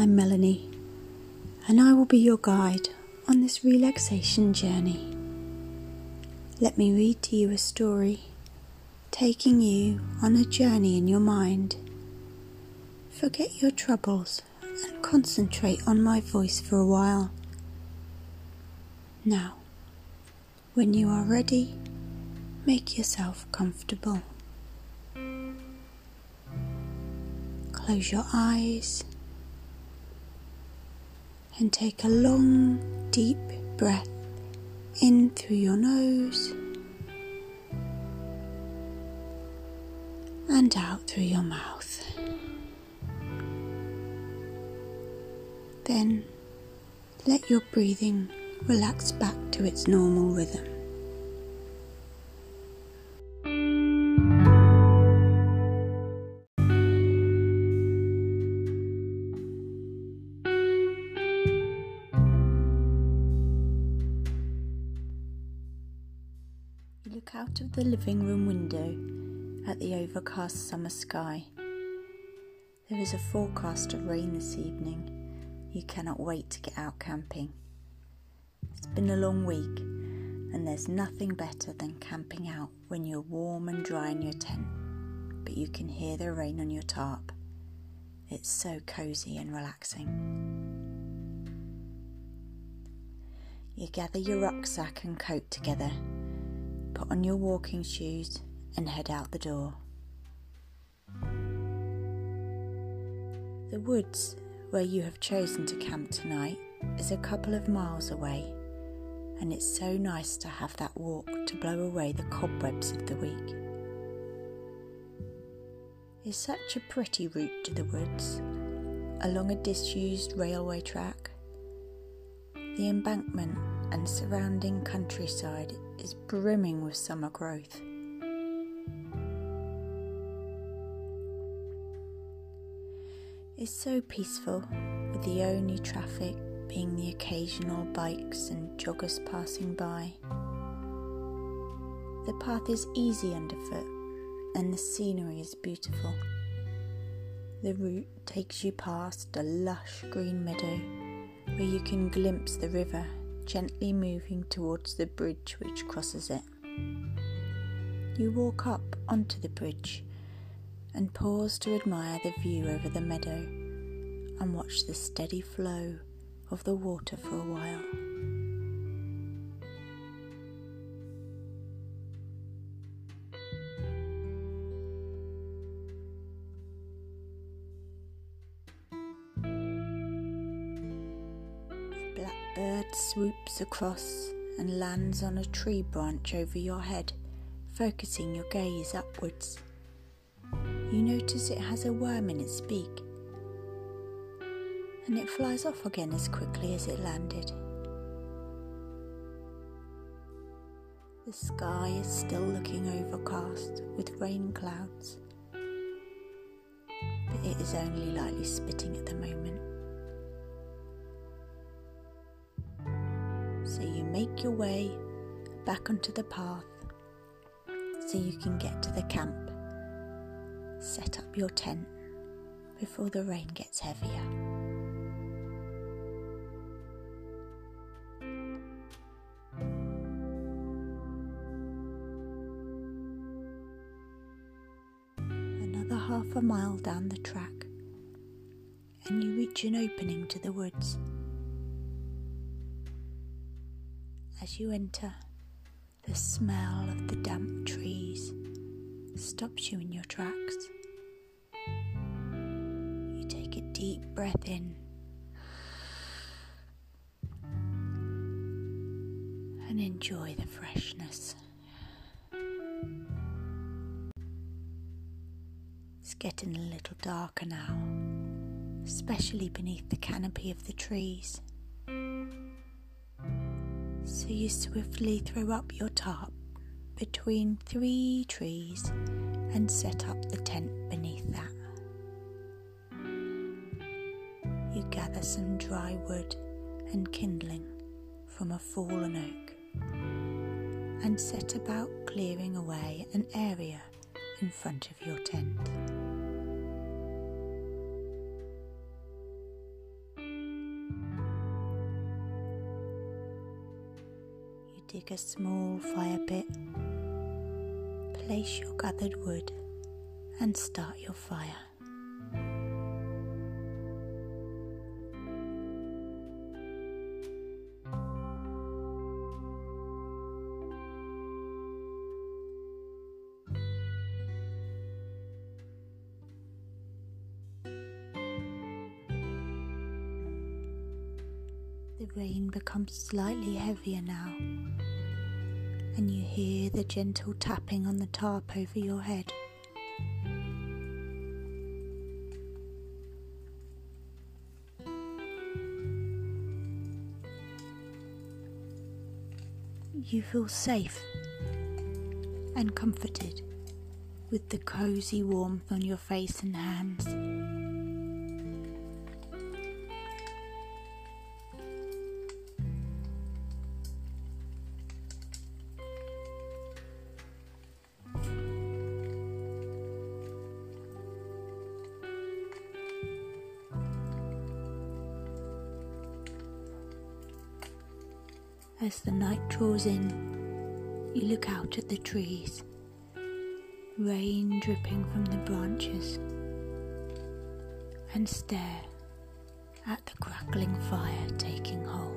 I'm Melanie, and I will be your guide on this relaxation journey. Let me read to you a story, taking you on a journey in your mind. Forget your troubles and concentrate on my voice for a while. Now, when you are ready, make yourself comfortable. Close your eyes and take a long, deep breath in through your nose and out through your mouth. Then let your breathing relax back to its normal rhythm. You look out of the living room window at the overcast summer sky. There is a forecast of rain this evening. You cannot wait to get out camping. It's been a long week, and there's nothing better than camping out when you're warm and dry in your tent, but you can hear the rain on your tarp. It's so cozy and relaxing. You gather your rucksack and coat together, put on your walking shoes and head out the door. The woods where you have chosen to camp tonight is a couple of miles away, and it's so nice to have that walk to blow away the cobwebs of the week. It's such a pretty route to the woods, along a disused railway track. The embankment and surrounding countryside is brimming with summer growth. It's so peaceful, with the only traffic being the occasional bikes and joggers passing by. The path is easy underfoot and the scenery is beautiful. The route takes you past a lush green meadow where you can glimpse the river gently moving towards the bridge which crosses it. You walk up onto the bridge and pause to admire the view over the meadow and watch the steady flow of the water for a while. A blackbird swoops across and lands on a tree branch over your head, focusing your gaze upwards. You notice it has a worm in its beak, and it flies off again as quickly as it landed. The sky is still looking overcast with rain clouds, but it is only lightly spitting at the moment. So you make your way back onto the path so you can get to the camp. Set up your tent before the rain gets heavier. Another half a mile down the track, and you reach an opening to the woods. As you enter, the smell of the damp trees stops you in your tracks. You take a deep breath in and enjoy the freshness. It's getting a little darker now, especially beneath the canopy of the trees. So you swiftly throw up your tarp between 3 trees and set up the tent beneath that. You gather some dry wood and kindling from a fallen oak and set about clearing away an area in front of your tent. dig a small fire pit, place your gathered wood and start your fire. The rain becomes slightly heavier now, and you hear the gentle tapping on the tarp over your head. You feel safe and comforted with the cozy warmth on your face and hands. As the night draws in, you look out at the trees, rain dripping from the branches, and stare at the crackling fire taking hold.